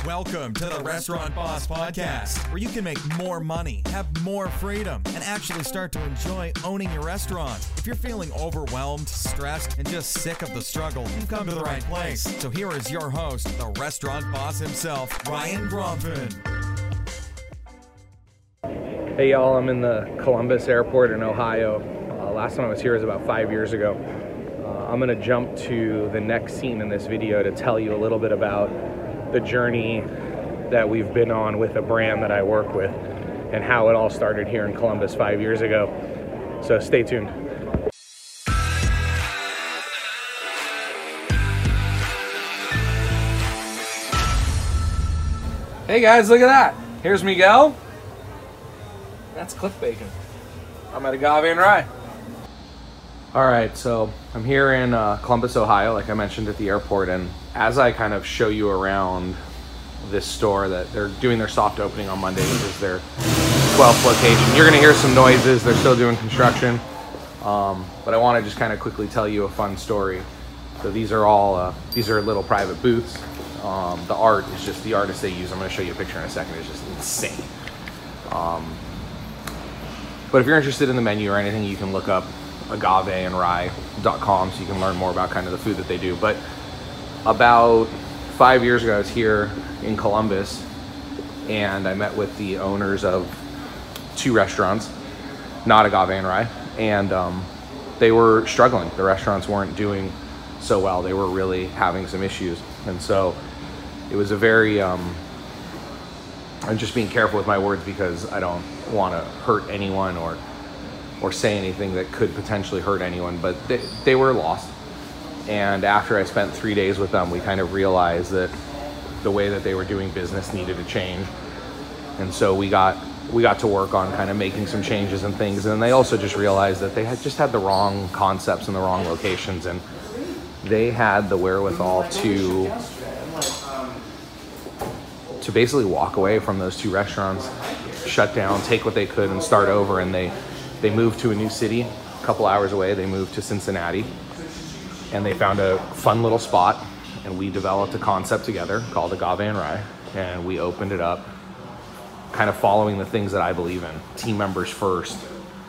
Welcome to the Restaurant Boss Podcast, where you can make more money, have more freedom, and actually start to enjoy owning your restaurant. If you're feeling overwhelmed, stressed, and just sick of the struggle, you've come to the right place. So here is your host, the Restaurant Boss himself, Ryan Gromfin. Hey y'all, I'm in the Columbus airport in Ohio. Last time I was here was about 5 years ago. I'm gonna jump to the next scene in this video to tell you a little bit about the journey that we've been on with a brand that I work with and how it all started here in Columbus 5 years ago. So stay tuned. Hey guys, look at that. Here's Miguel. That's Cliff Bacon. I'm at Agave and Rye. All right, so I'm here in Columbus, Ohio, like I mentioned at the airport, and as I kind of show you around this store that they're doing their soft opening on Monday, which is their 12th location, you're gonna hear some noises. They're still doing construction, but I wanna just kind of quickly tell you a fun story. So these are all, these are little private booths. The art is just the artist they use. I'm gonna show you a picture in a second. It's just insane. But if you're interested in the menu or anything, you can look up agaveandrye.com so you can learn more about kind of the food that they do. But about 5 years ago, I was here in Columbus and I met with the owners of two restaurants, not Agave and Rye, and they were struggling. The restaurants weren't doing so well. They were really having some issues. And so it was a very, I'm just being careful with my words because I don't want to hurt anyone or say anything that could potentially hurt anyone, but they were lost. And after I spent 3 days with them, we kind of realized that the way that they were doing business needed to change. And so we got to work on kind of making some changes and things. And they also just realized that they had just had the wrong concepts and the wrong locations. And they had the wherewithal to basically walk away from those two restaurants, shut down, take what they could and start over. And they moved to a new city a couple hours away. They moved to Cincinnati and they found a fun little spot, and we developed a concept together called Agave and Rye, and we opened it up kind of following the things that I believe in. Team members first,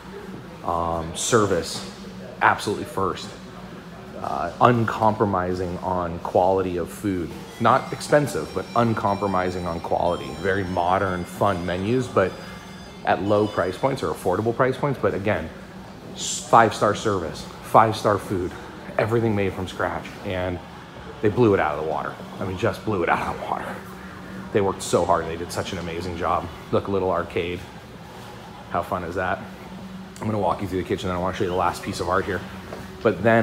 service absolutely first, uncompromising on quality of food. Not expensive, but uncompromising on quality. Very modern, fun menus, but at low price points or affordable price points. But again, 5-star service, 5-star food, everything made from scratch. And they blew it out of the water. I mean, just blew it out of the water. They worked so hard. They did such an amazing job. Look, a little arcade. How fun is that? I'm gonna walk you through the kitchen and I wanna show you the last piece of art here. But then,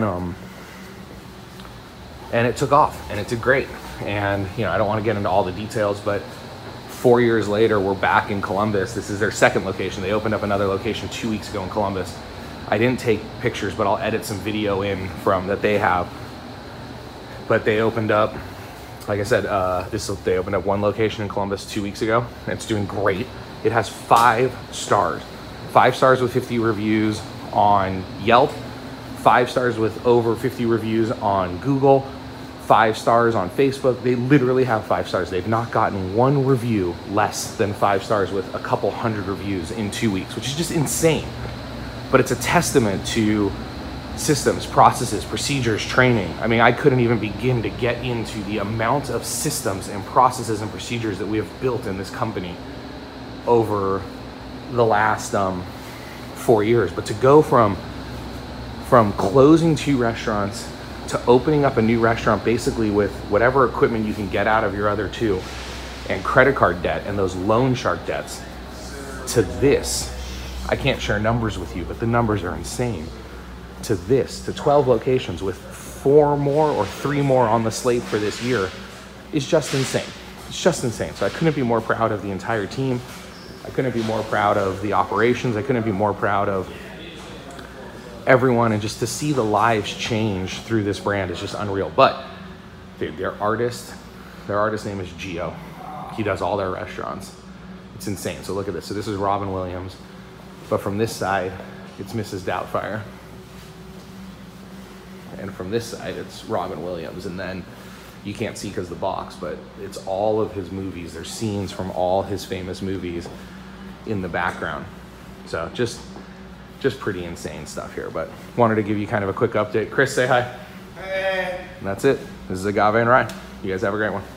and it took off and it did great. And you know, I don't want to get into all the details, but 4 years later, we're back in Columbus. This is their second location. They opened up another location 2 weeks ago in Columbus. I didn't take pictures, but I'll edit some video in from that they have. But they opened up, like I said, they opened up one location in Columbus 2 weeks ago, and it's doing great. It has 5 stars. 5 stars with 50 reviews on Yelp, 5 stars with over 50 reviews on Google, 5 stars on Facebook. They literally have 5 stars. They've not gotten one review less than 5 stars with a couple hundred reviews in 2 weeks, which is just insane. But it's a testament to systems, processes, procedures, training. I mean, I couldn't even begin to get into the amount of systems and processes and procedures that we have built in this company over the last 4 years. But to go from closing 2 restaurants to opening up a new restaurant basically with whatever equipment you can get out of your other 2 and credit card debt and those loan shark debts to this, I can't share numbers with you, but the numbers are insane, to this, to 12 locations with 4 more or 3 more on the slate for this year is just insane. It's just insane. So I couldn't be more proud of the entire team. I couldn't be more proud of the operations. I couldn't be more proud of everyone, and just to see the lives change through this brand is just unreal. But dude, their artist name is Gio. He does all their restaurants. It's insane. So look at this. So this is Robin Williams, but from this side, it's Mrs. Doubtfire. And from this side, it's Robin Williams. And then you can't see because of the box, but it's all of his movies. There's scenes from all his famous movies in the background. So just pretty insane stuff here, but wanted to give you kind of a quick update. Chris, say hi. Hey. And that's it. This is Agave and Ryan. You guys have a great one.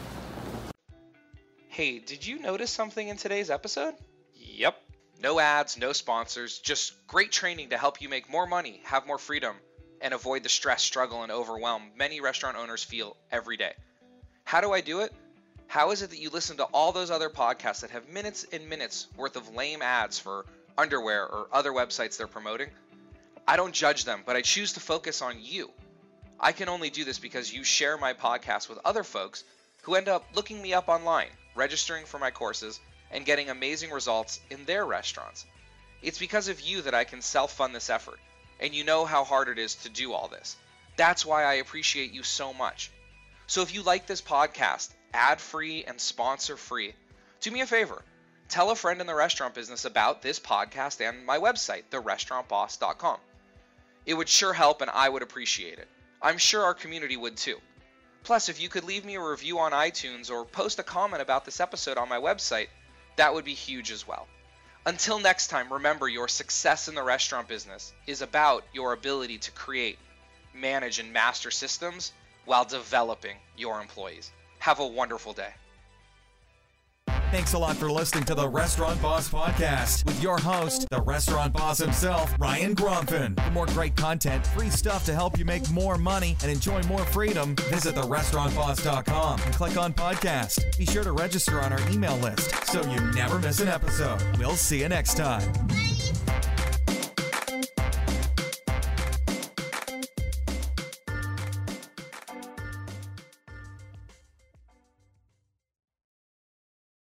Hey, did you notice something in today's episode? Yep. No ads, no sponsors, just great training to help you make more money, have more freedom, and avoid the stress, struggle, and overwhelm many restaurant owners feel every day. How do I do it? How is it that you listen to all those other podcasts that have minutes and minutes worth of lame ads for underwear or other websites they're promoting? I don't judge them, but I choose to focus on you. I can only do this because you share my podcast with other folks who end up looking me up online, registering for my courses, and getting amazing results in their restaurants. It's because of you that I can self-fund this effort, and you know how hard it is to do all this. That's why I appreciate you so much. So if you like this podcast, ad-free and sponsor-free, do me a favor. Tell a friend in the restaurant business about this podcast and my website, therestaurantboss.com. It would sure help and I would appreciate it. I'm sure our community would too. Plus, if you could leave me a review on iTunes or post a comment about this episode on my website, that would be huge as well. Until next time, remember your success in the restaurant business is about your ability to create, manage, and master systems while developing your employees. Have a wonderful day. Thanks a lot for listening to the Restaurant Boss Podcast with your host, the restaurant boss himself, Ryan Gromfin. For more great content, free stuff to help you make more money and enjoy more freedom, visit therestaurantboss.com and click on podcast. Be sure to register on our email list so you never miss an episode. We'll see you next time.